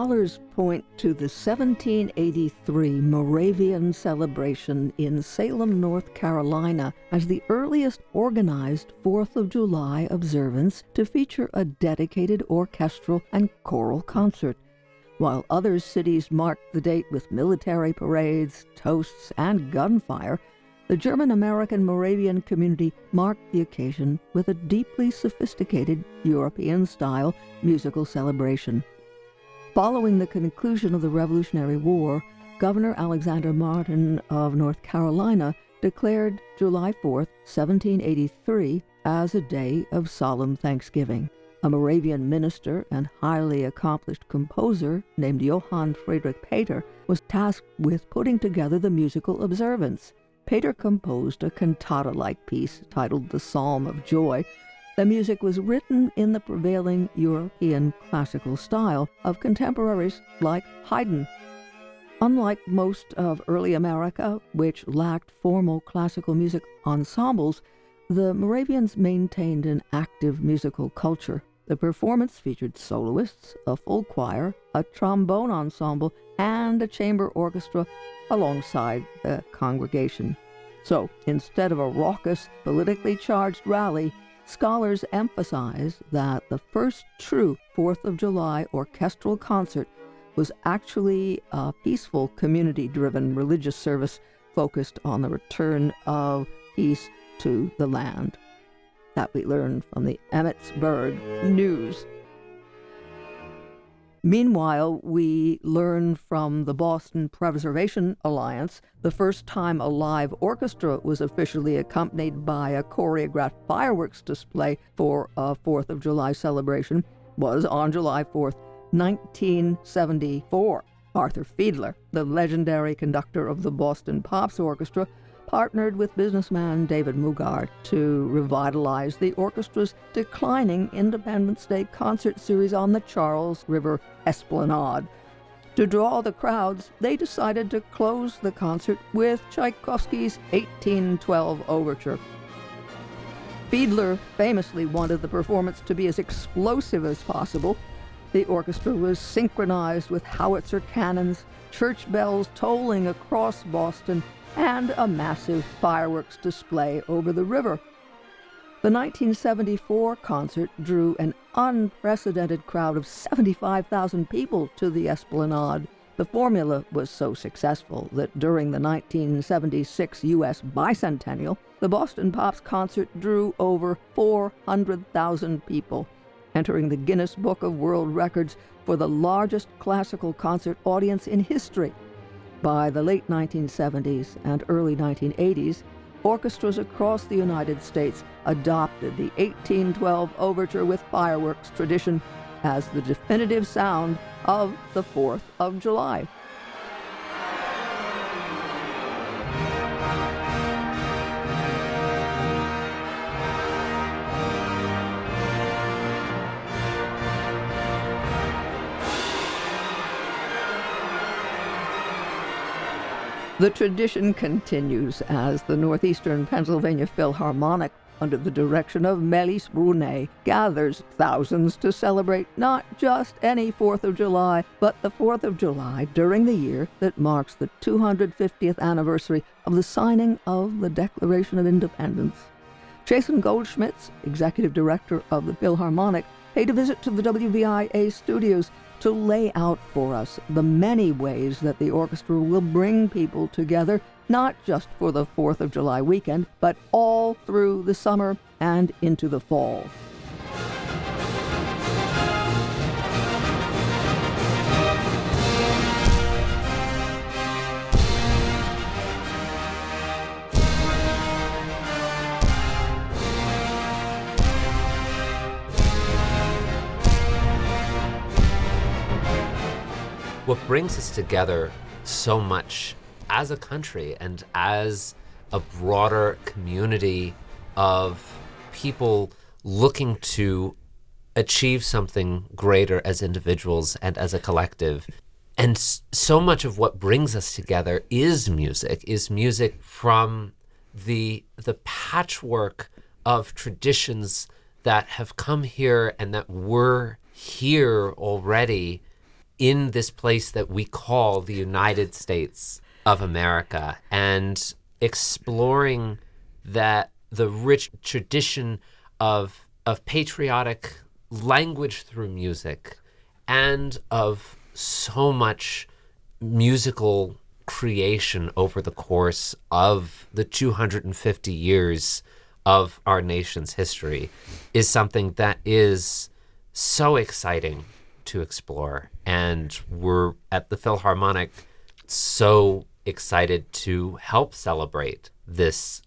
Scholars point to the 1783 Moravian celebration in Salem, North Carolina, as the earliest organized 4th of July observance to feature a dedicated orchestral and choral concert. While other cities marked the date with military parades, toasts, and gunfire, the German-American Moravian community marked the occasion with a deeply sophisticated European-style musical celebration. Following the conclusion of the Revolutionary War, Governor Alexander Martin of North Carolina declared July 4, 1783, as a day of solemn thanksgiving. A Moravian minister and highly accomplished composer named Johann Friedrich Peter was tasked with putting together the musical observance. Peter composed a cantata-like piece titled The Psalm of Joy. The music was written in the prevailing European classical style of contemporaries like Haydn. Unlike most of early America, which lacked formal classical music ensembles, the Moravians maintained an active musical culture. The performance featured soloists, a full choir, a trombone ensemble, and a chamber orchestra alongside the congregation. So, instead of a raucous, politically charged rally, scholars emphasize that the first true 4th of July orchestral concert was actually a peaceful, community-driven religious service focused on the return of peace to the land. That we learned from the Emmetsburg News. Meanwhile, we learn from the Boston Preservation Alliance the first time a live orchestra was officially accompanied by a choreographed fireworks display for a 4th of July celebration was on July 4th, 1974. Arthur Fiedler, the legendary conductor of the Boston Pops Orchestra, partnered with businessman David Mugard to revitalize the orchestra's declining Independence Day concert series on the Charles River Esplanade. To draw the crowds, they decided to close the concert with Tchaikovsky's 1812 Overture. Fiedler famously wanted the performance to be as explosive as possible. The orchestra was synchronized with howitzer cannons, church bells tolling across Boston, and a massive fireworks display over the river. The 1974 concert drew an unprecedented crowd of 75,000 people to the Esplanade. The formula was so successful that during the 1976 U.S. bicentennial, the Boston Pops concert drew over 400,000 people, entering the Guinness Book of World Records for the largest classical concert audience in history. By the late 1970s and early 1980s, orchestras across the United States adopted the 1812 Overture with fireworks tradition as the definitive sound of the 4th of July. The tradition continues as the Northeastern Pennsylvania Philharmonic, under the direction of Melis Brunet, gathers thousands to celebrate not just any 4th of July, but the 4th of July during the year that marks the 250th anniversary of the signing of the Declaration of Independence. Jason Goldschmitz, executive director of the Philharmonic, paid a visit to the WVIA studios to lay out for us the many ways that the orchestra will bring people together, not just for the 4th of July weekend, but all through the summer and into the fall. What brings us together so much as a country and as a broader community of people looking to achieve something greater as individuals and as a collective. And so much of what brings us together is music from the patchwork of traditions that have come here and that were here already in this place that we call the United States of America, and exploring that the rich tradition of patriotic language through music, and of so much musical creation over the course of the 250 years of our nation's history, is something that is so exciting to explore. And we're at the Philharmonic so excited to help celebrate this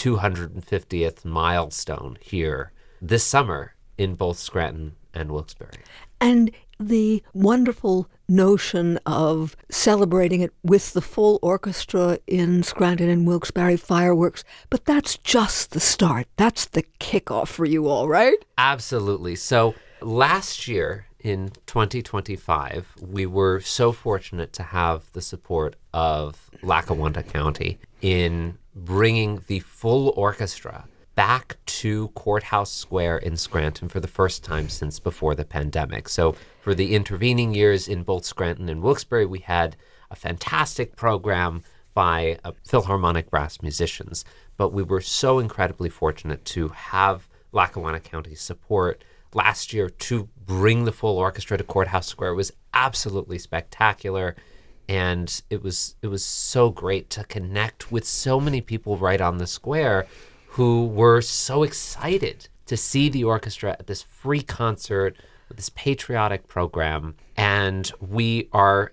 250th milestone here this summer in both Scranton and Wilkes-Barre. And the wonderful notion of celebrating it with the full orchestra in Scranton and Wilkes-Barre, fireworks, but that's just the start. That's the kickoff for you all, right? Absolutely. So last year in 2025, we were so fortunate to have the support of Lackawanna County in bringing the full orchestra back to Courthouse Square in Scranton for the first time since before the pandemic. So for the intervening years in both Scranton and Wilkes-Barre, we had a fantastic program by Philharmonic brass musicians. But we were so incredibly fortunate to have Lackawanna County's support last year to bring the full orchestra to Courthouse Square. It was absolutely spectacular. And it was so great to connect with so many people right on the square who were so excited to see the orchestra at this free concert with this patriotic program. And we are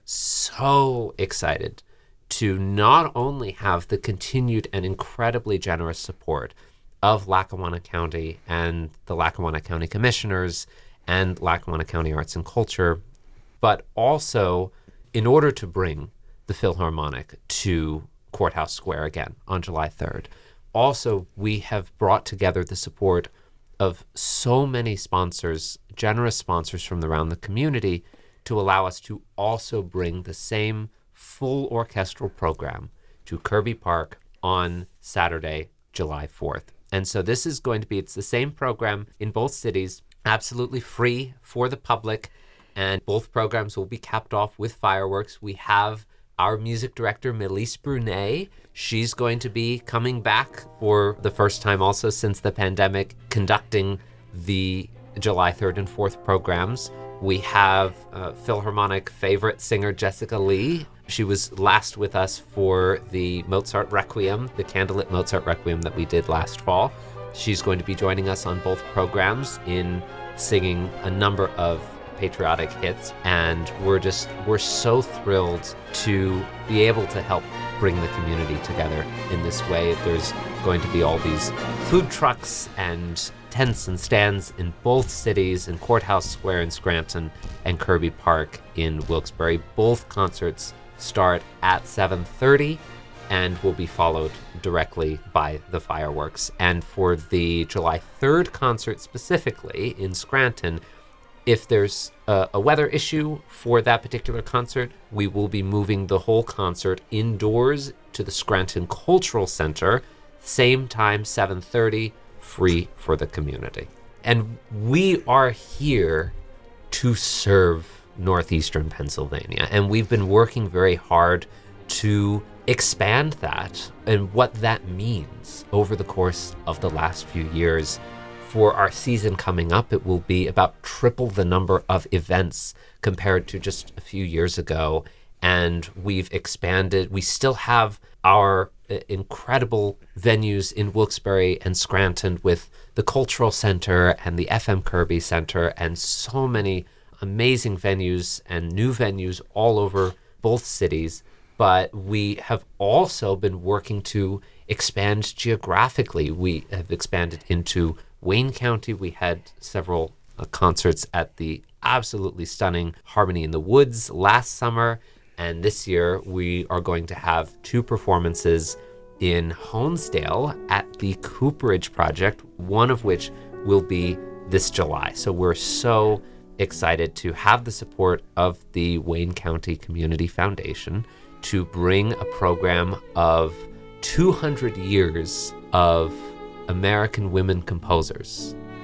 so excited to not only have the continued and incredibly generous support of Lackawanna County and the Lackawanna County Commissioners and Lackawanna County Arts and Culture, but also in order to bring the Philharmonic to Courthouse Square again on July 3rd. Also, we have brought together the support of so many sponsors, generous sponsors from around the community, to allow us to also bring the same full orchestral program to Kirby Park on Saturday, July 4th. And so this is going to be, it's the same program in both cities, absolutely free for the public, and both programs will be capped off with fireworks. We have our music director, Melise Brunet. She's going to be coming back for the first time also since the pandemic, conducting the July 3rd and 4th programs. We have Philharmonic favorite singer Jessica Lee. She was last with us for the Mozart Requiem, the Candlelit Mozart Requiem that we did last fall. She's going to be joining us on both programs in singing a number of patriotic hits, and we're so thrilled to be able to help bring the community together in this way. There's going to be all these food trucks and tents and stands in both cities, in Courthouse Square in Scranton and Kirby Park in Wilkes-Barre. Both concerts start at 7:30 and will be followed directly by the fireworks. And for the July 3rd concert specifically in Scranton, if there's a weather issue for that particular concert, we will be moving the whole concert indoors to the Scranton Cultural Center, same time, 7:30, free for the community. And we are here to serve Northeastern Pennsylvania, and we've been working very hard to expand that and what that means over the course of the last few years. For our season coming up, it will be about triple the number of events compared to just a few years ago. And we've expanded. We still have our incredible venues in Wilkes-Barre and Scranton with the Cultural Center and the FM Kirby Center, and so many amazing venues and new venues all over both cities. But we have also been working to expand geographically. We have expanded into Wayne County. We had several concerts at the absolutely stunning Harmony in the Woods last summer. And this year we are going to have 2 performances in Honesdale at the Cooperage Project, one of which will be this July. So we're so excited to have the support of the Wayne County Community Foundation to bring a program of 200 years of American women composers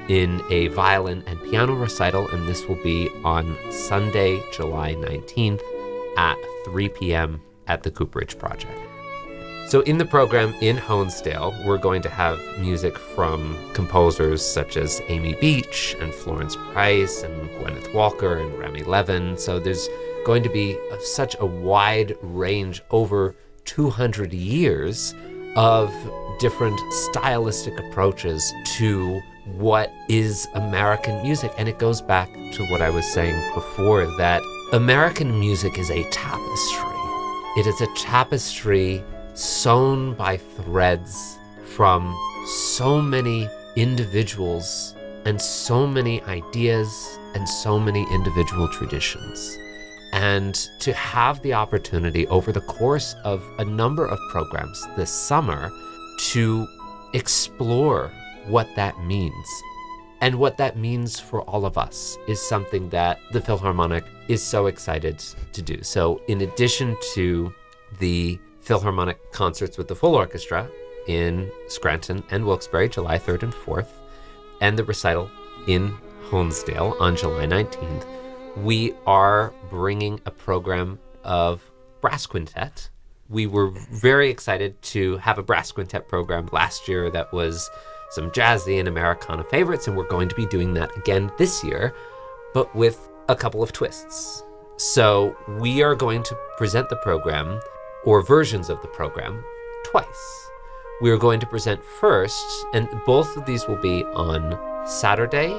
in a violin and piano recital, and this will be on Sunday, July 19th at 3 p.m. at the Cooperage Project. So in the program in Honesdale, we're going to have music from composers such as Amy Beach and Florence Price and Gwyneth Walker and Remy Levin. So there's going to be such a wide range, over 200 years of different stylistic approaches to what is American music. And it goes back to what I was saying before, that American music is a tapestry. It is a tapestry sewn by threads from so many individuals and so many ideas and so many individual traditions. And to have the opportunity over the course of a number of programs this summer to explore what that means and what that means for all of us is something that the Philharmonic is so excited to do. So in addition to the Philharmonic concerts with the full orchestra in Scranton and Wilkes-Barre, July 3rd and 4th, and the recital in Honesdale on July 19th, we are bringing a program of brass quintet. We were very excited to have a brass quintet program last year that was some jazzy and Americana favorites, and we're going to be doing that again this year, but with a couple of twists. So we are going to present the program, or versions of the program, twice. We are going to present first, and both of these will be on Saturday,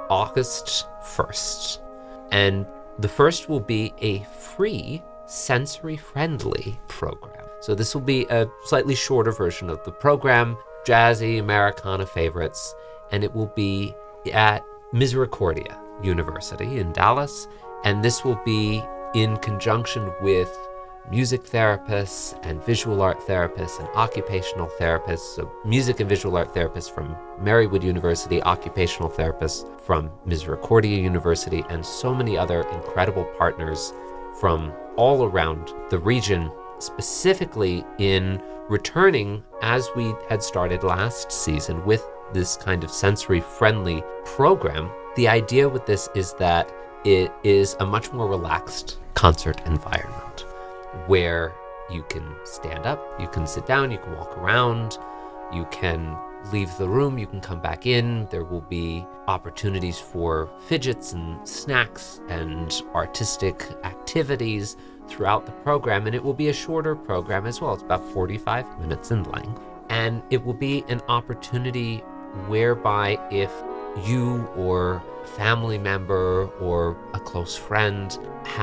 August 1st. And the first will be a free, sensory-friendly program. So this will be a slightly shorter version of the program, jazzy, Americana favorites, and it will be at Misericordia University in Dallas, and this will be in conjunction with music therapists and visual art therapists and occupational therapists, so music and visual art therapists from Marywood University, occupational therapists from Misericordia University, and so many other incredible partners from all around the region, specifically in returning, as we had started last season, with this kind of sensory-friendly program. The idea with this is that it is a much more relaxed concert environment, where you can stand up, you can sit down, you can walk around, you can leave the room, you can come back in. There will be opportunities for fidgets and snacks and artistic activities throughout the program, and it will be a shorter program as well. It's about 45 minutes in length, and it will be an opportunity whereby if you or a family member or a close friend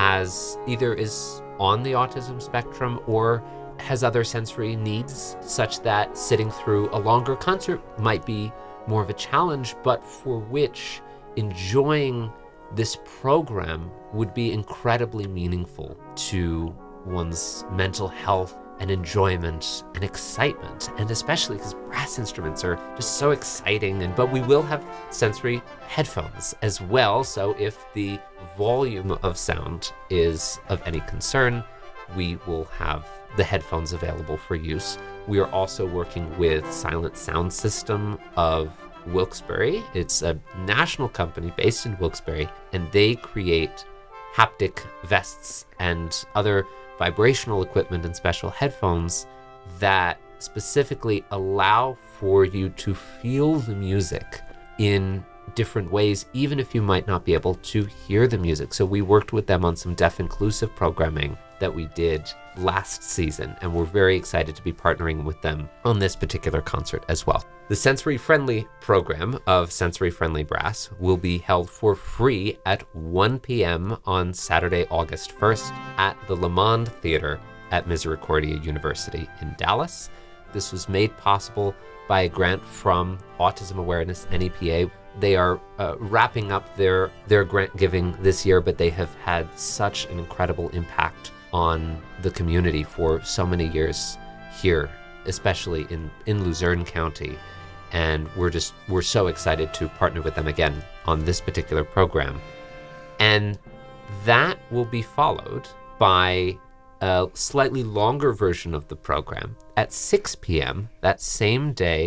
is on the autism spectrum or has other sensory needs, such that sitting through a longer concert might be more of a challenge, but for which enjoying this program would be incredibly meaningful to one's mental health and enjoyment and excitement, and especially because brass instruments are just so exciting. But we will have sensory headphones as well, so if the volume of sound is of any concern, we will have the headphones available for use. We are also working with Silent Sound System of Wilkes-Barre. It's a national company based in Wilkes-Barre, and they create haptic vests and other vibrational equipment and special headphones that specifically allow for you to feel the music in different ways, even if you might not be able to hear the music. So we worked with them on some deaf inclusive programming that we did last season, and we're very excited to be partnering with them on this particular concert as well. The sensory-friendly program of sensory-friendly brass will be held for free at 1 p.m. on Saturday, August 1st at the Lamond Theater at Misericordia University in Dallas. This was made possible by a grant from Autism Awareness NEPA. They are wrapping up their grant giving this year, but they have had such an incredible impact on the community for so many years here, especially in Luzerne County. And we're so excited to partner with them again on this particular program. And that will be followed by a slightly longer version of the program at 6 p.m. that same day,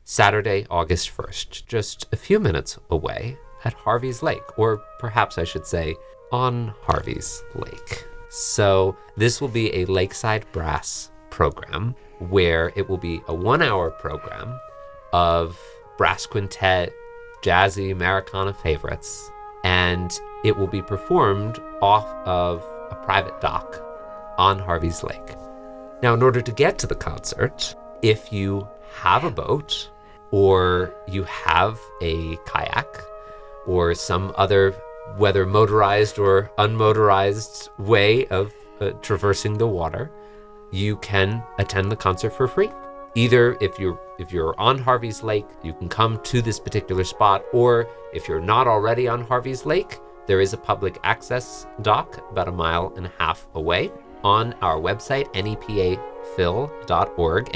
Saturday, August 1st, just a few minutes away at Harvey's Lake, or perhaps I should say on Harvey's Lake. So this will be a Lakeside Brass program where it will be a 1-hour program of brass quintet, jazzy Americana favorites, and it will be performed off of a private dock on Harvey's Lake. Now, in order to get to the concert, if you have a boat or you have a kayak or some other, whether motorized or unmotorized way of traversing the water, you can attend the concert for free. Either if you're on Harvey's Lake, you can come to this particular spot, or if you're not already on Harvey's Lake, there is a public access dock about 1.5 miles away on our website, nepaphil.org,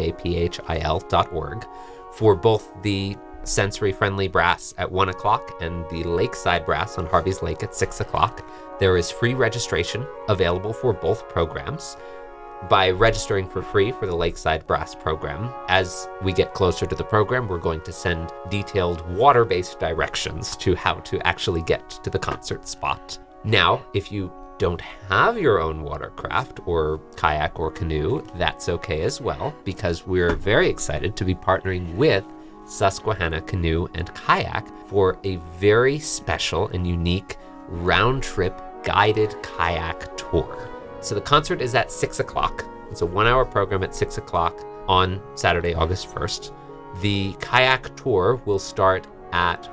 nepaphil.org, for both the sensory-friendly brass at 1 o'clock and the lakeside brass on Harvey's Lake at 6 o'clock. There is free registration available for both programs. By registering for free for the Lakeside Brass program, as we get closer to the program, we're going to send detailed water-based directions to how to actually get to the concert spot. Now, if you don't have your own watercraft or kayak or canoe, that's okay as well, because we're very excited to be partnering with Susquehanna Canoe and Kayak for a very special and unique round-trip guided kayak tour. So the concert is at 6 o'clock. It's a 1-hour program at 6 o'clock on Saturday, August 1st. The kayak tour will start at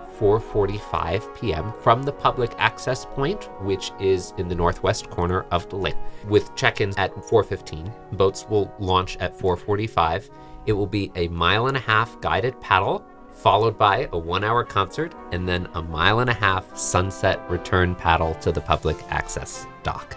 4:45 p.m. from the public access point, which is in the northwest corner of the lake, with check-ins at 4:15. Boats will launch at 4:45. It will be a 1.5 mile guided paddle, followed by a 1-hour concert, and then a 1.5 mile sunset return paddle to the public access dock.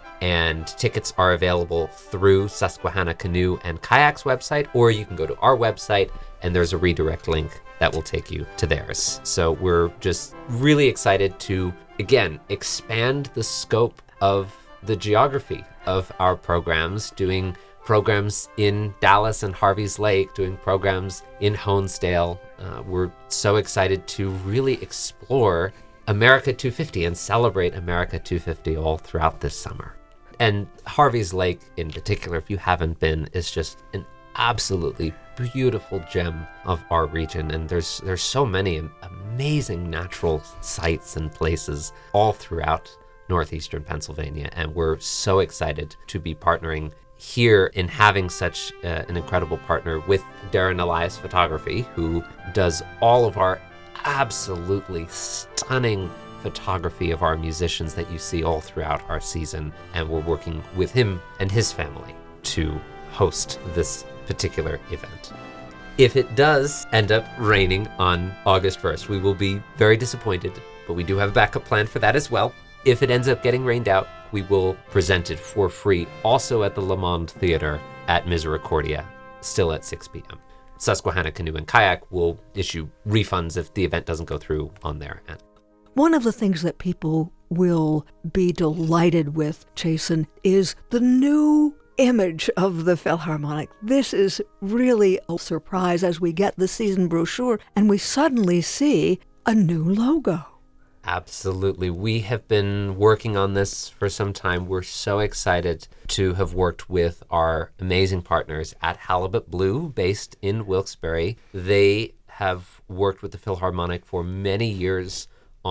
And tickets are available through Susquehanna Canoe and Kayak's website, or you can go to our website and there's a redirect link that will take you to theirs. So we're just really excited to, again, expand the scope of the geography of our programs, doing programs in Dallas and Harvey's Lake, doing programs in Honesdale. We're so excited to really explore America 250 and celebrate America 250 all throughout this summer. And Harvey's Lake in particular, if you haven't been, is just an absolutely beautiful gem of our region. And there's so many amazing natural sites and places all throughout northeastern Pennsylvania. And we're so excited to be partnering here in having such an incredible partner with Darren Elias Photography, who does all of our absolutely stunning photography of our musicians that you see all throughout our season. And we're working with him and his family to host this particular event. If it does end up raining on August 1st, we will be very disappointed, but we do have a backup plan for that as well. If it ends up getting rained out, we will present it for free also at the Le Monde Theater at Misericordia, still at 6 p.m. Susquehanna Canoe and Kayak will issue refunds if the event doesn't go through on their end. One of the things that people will be delighted with, Jason, is the new image of the Philharmonic. This is really a surprise as we get the season brochure and we suddenly see a new logo. Absolutely. We have been working on this for some time. We're so excited to have worked with our amazing partners at Halibut Blue, based in Wilkes-Barre. They have worked with the Philharmonic for many years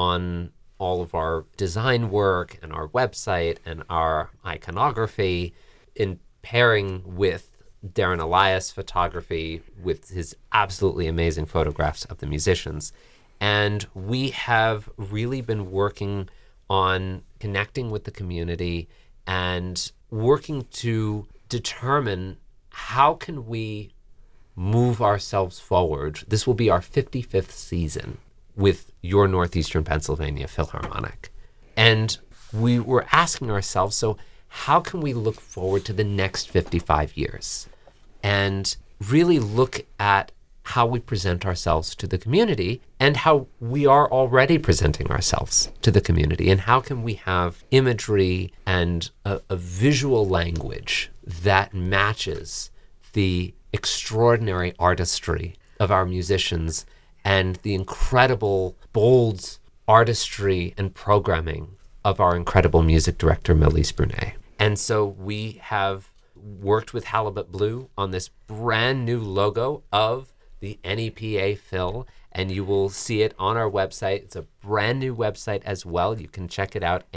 on all of our design work and our website and our iconography, in pairing with Darren Elias Photography with his absolutely amazing photographs of the musicians. And we have really been working on connecting with the community and working to determine how can we move ourselves forward. This will be our 55th season with your Northeastern Pennsylvania Philharmonic. And we were asking ourselves, so how can we look forward to the next 55 years and really look at how we present ourselves to the community and how we are already presenting ourselves to the community, and how can we have imagery and a visual language that matches the extraordinary artistry of our musicians and the incredible, bold artistry and programming of our incredible music director, Melise Brunet. And so we have worked with Halibut Blue on this brand new logo of the NEPA Phil, and you will see it on our website. It's a brand new website as well. You can check it out,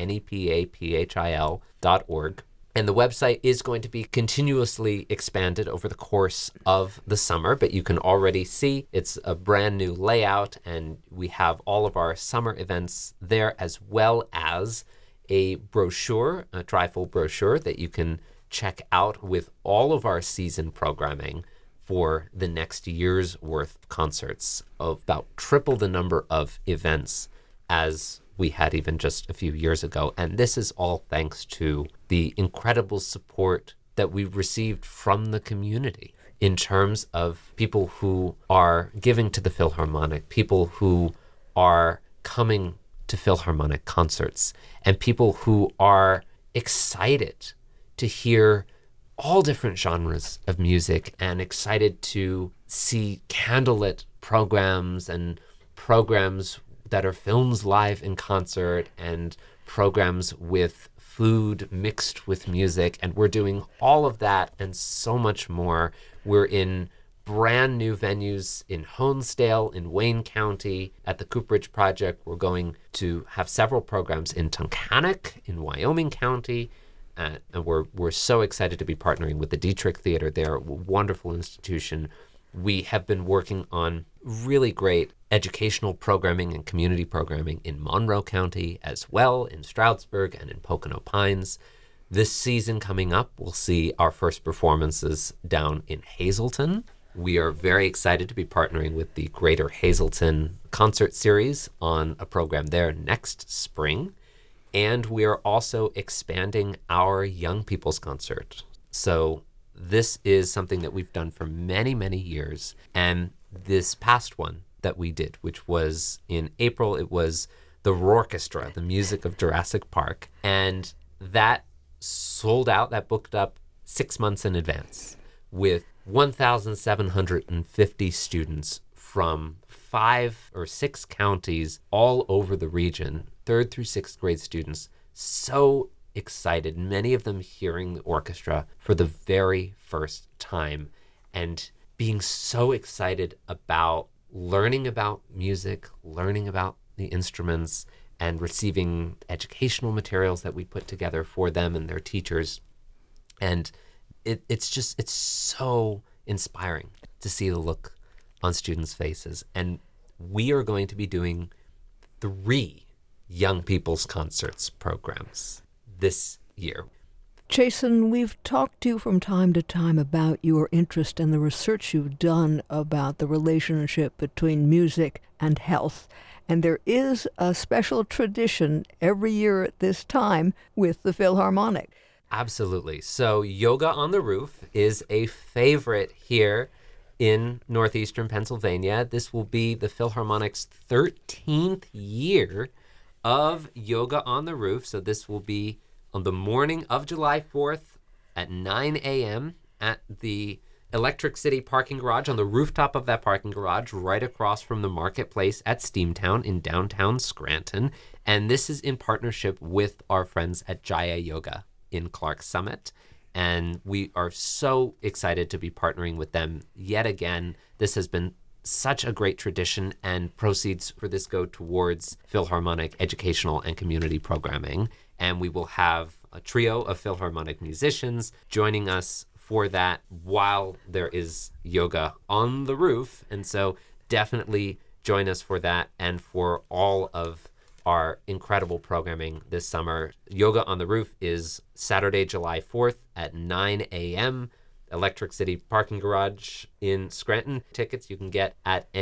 nepaphil.org. And the website is going to be continuously expanded over the course of the summer, but you can already see it's a brand new layout, and we have all of our summer events there, as well as a brochure, a trifold brochure that you can check out with all of our season programming for the next year's worth of concerts, of about triple the number of events as we had even just a few years ago. And this is all thanks to the incredible support that we've received from the community in terms of people who are giving to the Philharmonic, people who are coming to Philharmonic concerts, and people who are excited to hear all different genres of music and excited to see candlelit programs and programs that are films live in concert and programs with food mixed with music. And we're doing all of that and so much more. We're in brand new venues in Honesdale, in Wayne County, at the Cooperage Project. We're going to have several programs in Tunkhannock, in Wyoming County. And we're so excited to be partnering with the Dietrich Theater. They're a wonderful institution. We have been working on really great educational programming and community programming in Monroe County as well, in Stroudsburg and in Pocono Pines. This season coming up, we'll see our first performances down in Hazleton. We are very excited to be partnering with the Greater Hazleton Concert Series on a program there next spring. And we are also expanding our Young People's Concert. So this is something that we've done for many, many years. And this past one that we did, which was in April, it was the Roorchestra, the music of Jurassic Park. And that sold out, that booked up 6 months in advance with 1,750 students from 5 or 6 counties all over the region, 3rd through 6th grade students, so excited, many of them hearing the orchestra for the very first time and being so excited about learning about music, learning about the instruments, and receiving educational materials that we put together for them and their teachers. And it's so inspiring to see the look on students' faces. And we are going to be doing 3 Young People's Concerts programs this year. Jason, we've talked to you from time to time about your interest and the research you've done about the relationship between music and health. And there is a special tradition every year at this time with the Philharmonic. Absolutely. So Yoga on the Roof is a favorite here in northeastern Pennsylvania. This will be the Philharmonic's 13th year of Yoga on the Roof. So this will be on the morning of July 4th at 9 a.m. at the Electric City parking garage, on the rooftop of that parking garage, right across from the marketplace at Steamtown in downtown Scranton. And this is in partnership with our friends at Jaya Yoga in Clark Summit. And we are so excited to be partnering with them yet again. This has been such a great tradition, and proceeds for this go towards Philharmonic educational and community programming. And we will have a trio of Philharmonic musicians joining us for that while there is yoga on the roof. And so definitely join us for that and for all of our incredible programming this summer. Yoga on the Roof is Saturday, July 4th at 9 a.m. Electric City parking garage in Scranton. Tickets you can get at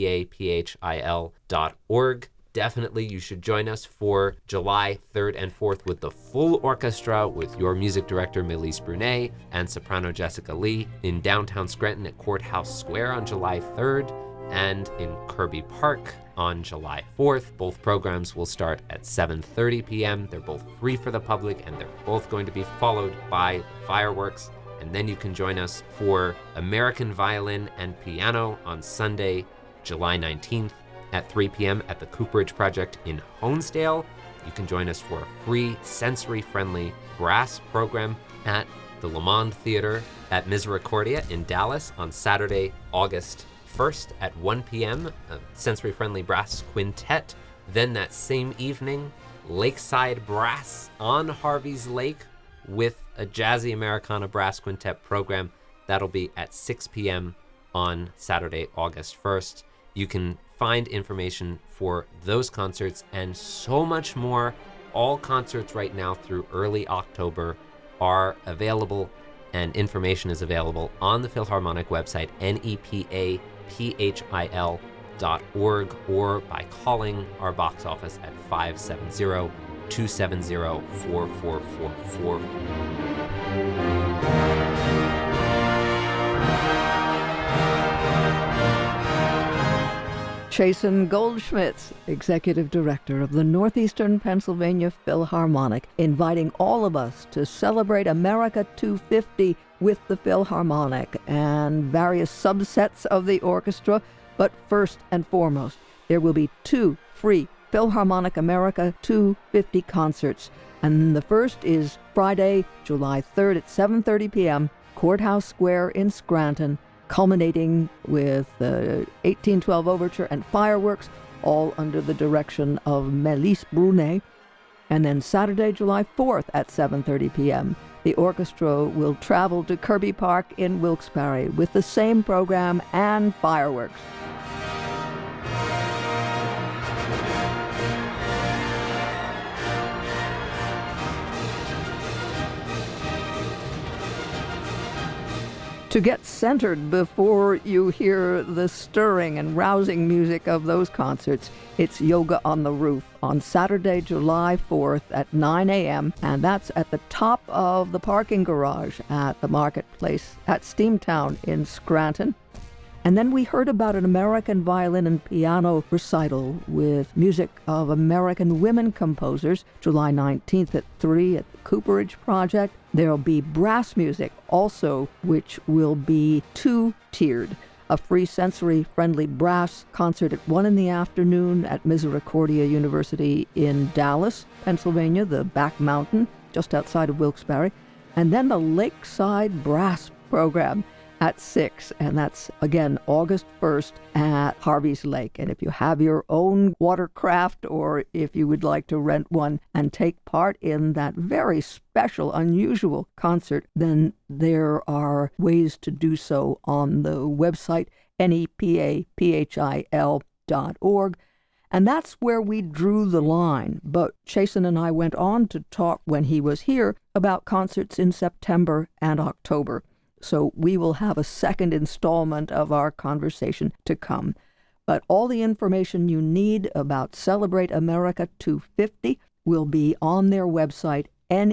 nepaphil.org. Definitely you should join us for July 3rd and 4th with the full orchestra, with your music director Melise Brunet and soprano Jessica Lee in downtown Scranton at Courthouse Square on July 3rd and in Kirby Park on July 4th. Both programs will start at 7:30 p.m. They're both free for the public, and they're both going to be followed by fireworks And then you can join us for American Violin and Piano on Sunday, July 19th at 3 p.m. at the Cooperage Project in Honesdale. You can join us for a free, sensory-friendly brass program at the Lamond Theater at Misericordia in Dallas on Saturday, August 1st at 1 p.m., a sensory-friendly brass quintet. Then that same evening, Lakeside Brass on Harvey's Lake with a Jazzy Americana Brass Quintet program. That'll be at 6 p.m. on Saturday, August 1st. You can find information for those concerts and so much more. All concerts right now through early October are available, and information is available on the Philharmonic website, nepaphil.org, or by calling our box office at 570-270-4444. Chasen Goldschmitz, Executive Director of the Northeastern Pennsylvania Philharmonic, inviting all of us to celebrate America 250 with the Philharmonic and various subsets of the orchestra. But first and foremost, there will be 2 free Philharmonic America 250 concerts. And the first is Friday, July 3rd at 7:30 p.m., Courthouse Square in Scranton, culminating with the 1812 Overture and fireworks, all under the direction of Méliès Brunet. And then Saturday, July 4th at 7:30 p.m., the orchestra will travel to Kirby Park in Wilkes-Barre with the same program and fireworks. To get centered before you hear the stirring and rousing music of those concerts, it's Yoga on the Roof on Saturday, July 4th at 9 a.m., and that's at the top of the parking garage at the Marketplace at Steamtown in Scranton. And then we heard about an American violin and piano recital with music of American women composers, July 19th at 3 at the Cooperage Project. There'll be brass music also, which will be 2-tiered. A free sensory-friendly brass concert at 1 in the afternoon at Misericordia University in Dallas, Pennsylvania, the Back Mountain, just outside of Wilkes-Barre. And then the Lakeside Brass program at 6, and that's, again, August 1st at Harvey's Lake. And if you have your own watercraft, or if you would like to rent one and take part in that very special, unusual concert, then there are ways to do so on the website, nepaphil.org. And that's where we drew the line. But Chasen and I went on to talk when he was here about concerts in September and October. So we will have a second installment of our conversation to come. But all the information you need about Celebrate America 250 will be on their website,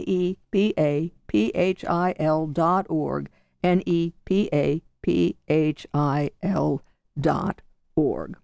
nepaphil.org, nepaphil.org.